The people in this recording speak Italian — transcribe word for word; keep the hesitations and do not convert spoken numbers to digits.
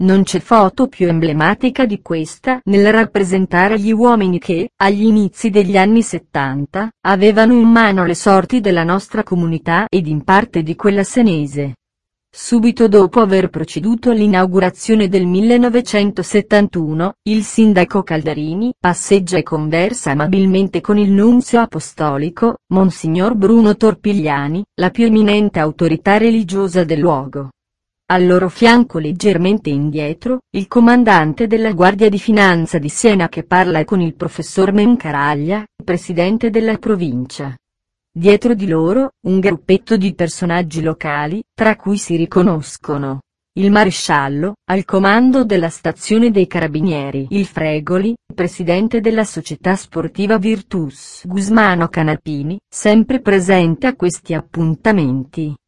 Non c'è foto più emblematica di questa nel rappresentare gli uomini che, agli inizi degli anni settanta, avevano in mano le sorti della nostra comunità ed in parte di quella senese. Subito dopo aver proceduto all'inaugurazione del millenovecentosettantuno, il sindaco Calderini passeggia e conversa amabilmente con il nunzio apostolico, Monsignor Bruno Torpigliani, la più eminente autorità religiosa del luogo. Al loro fianco, leggermente indietro, il comandante della Guardia di Finanza di Siena che parla con il professor Mencaraglia, presidente della provincia. Dietro di loro, un gruppetto di personaggi locali, tra cui si riconoscono il maresciallo, al comando della stazione dei carabinieri, il Fregoli, presidente della società sportiva Virtus Gusmano Canapini, sempre presente a questi appuntamenti.